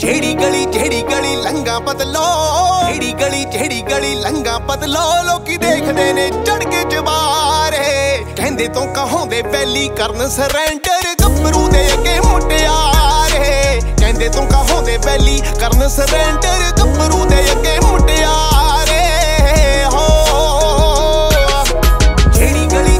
ਜਿਹੜੀ ਗਲੀ ਲੰਗਾ ਬਦਲੋ, ਜਿਹੜੀ ਗਲੀ ਲੰਗਾ ਬਦਲੋ। ਲੋਕੀ ਦੇਖਦੇ ਨੇ ਚੜ ਕੇ ਜਵਾਰੇ, ਕਹਿੰਦੇ ਤੋਂ ਕਹਾਉਂਦੇ ਪਹਿਲੀ ਕਰਨ ਸਰੈਂਡਰ। ਗੱਭਰੂ ਦੇ ਅੱਗੇ ਮੁਟਿਆਰੇ, ਕਹਿੰਦੇ ਤੋਂ ਕਹਾਉਂਦੇ ਪਹਿਲੀ ਕਰਨ ਸਰੈਂਡਰ। ਗੱਭਰੂ ਦੇ ਅੱਗੇ ਮੁਟਿਆਰੇ ਹੋ। ਜਿਹੜੀ ਗਲੀ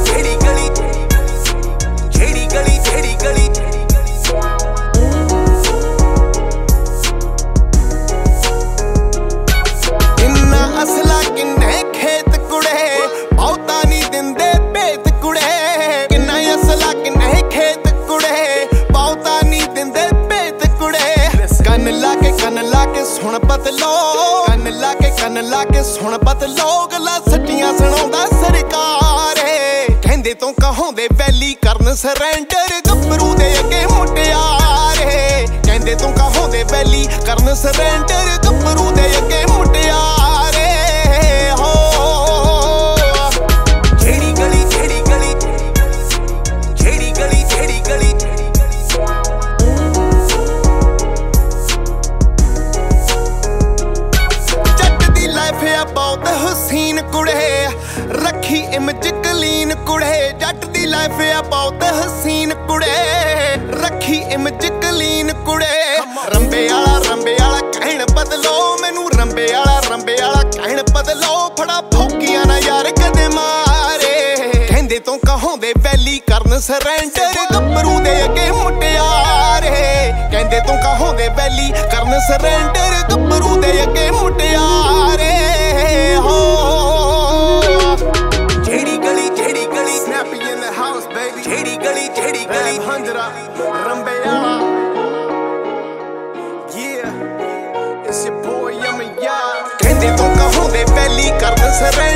ਅਸਲਾ ਕਿੰਨੇ ਖੇਤ ਕੁੜੇ, ਬਹੁਤਾ ਨਹੀਂ ਦਿੰਦੇ ਭੇਤ ਕੁੜੇ। ਕਿੰਨਾ ਅਸਲਾ ਕਿੰਨੇ ਖੇਤ ਕੁੜੇ, ਬਹੁਤਾ ਨਹੀਂ ਦਿੰਦੇ ਭੇਤ ਕੁੜੇ। ਕੰਨ ਲਾ ਕੇ ਸੁਣ ਬਦਲੋ, ਕੰਨ ਲਾ ਕੇ ਸੁਣ ਬਦਲੋ। ਗੱਲਾਂ ਸੱਚੀਆਂ ਸੁਣਾਉਂਦਾ ਸਰਕਾਰੇ, ਕਹਿੰਦੇ ਤੋਂ ਕਹਾਉਂਦੇ ਵੈਲੀ ਕਰਨ ਸਰੈਂਡਰ। ਗੱਭਰੂ ਦੇ ਅੱਗੇ ਮੁਟਿਆਰੇ, ਕਹਿੰਦੇ ਤੋਂ ਕਹਾਉਂਦੇ ਵੈਲੀ ਕਰਨ ਸਰੈਂਡਰ। ਗੱਭਰੂ ਦੇ ਅੱਗੇ ਮੁਟਿਆਰੇ ਹੋ। ਜਿਹੜੀ ਗਲੀ ਜੱਟ ਦੀ ਲਾਈਫ ਆ ਬਹੁਤ ਹਸੀਨ ਕੁੜੇ, ਰੱਖੀ ਇਮੇਜ ਕਲੀਨ ਕੁੜੇ। ਜੱਟ ਦੀ ਲਾਈਫ ਆ ਬਹੁਤ ਹਸੀਨ ਕੁੜੇ, ਰੱਖੀ ਇਮੇਜ ਕਲੀਨ ਕੁੜੇ। ਰੰਬੇ ਵਾਲਾ ਕਹਿਣ ਬਦਲੋ, ਮੈਨੂੰ ਰੰਬੇ ਵਾਲਾ ਕਹਿਣ ਬਦਲੋ। ਫੜਾ ਫੌਕੀਆਂ ਨਾ ਯਾਰ ਕਦੇ ਮਾਰੇ, ਕਹਿੰਦੇ ਤੋਂ ਕਹਾਉਂਦੇ ਵੈਲੀ ਕਰਨ ਸਰੈਂਡਰ। ਗੱਭਰੂ ਦੇ ਅੱਗੇ ਮੁਟਿਆਰੇ, ਕਹਿੰਦੇ ਤੋਂ ਕਹਾਉਂਦੇ ਵੈਲੀ ਕਰਨ ਸਰੈਂਡਰ। ਗੱਭਰੂ ਦੇ ਅੱਗੇ ਮੁਟਿਆਰੇ ਹੋ। ਜਿਹੜੀ ਗਲੀ snappy in the house baby। ਜਿਹੜੀ ਗਲੀ 100 ਰੰਬੇ ਵਾਲਾ। Yeah, it's your boy Yummy Yard। ਕਹਿੰਦੇ ਤੋਂ ਕਹਾਉਂਦੇ ਵੈਲੀ ਕਰਨ ਸਰੈਂਡਰ।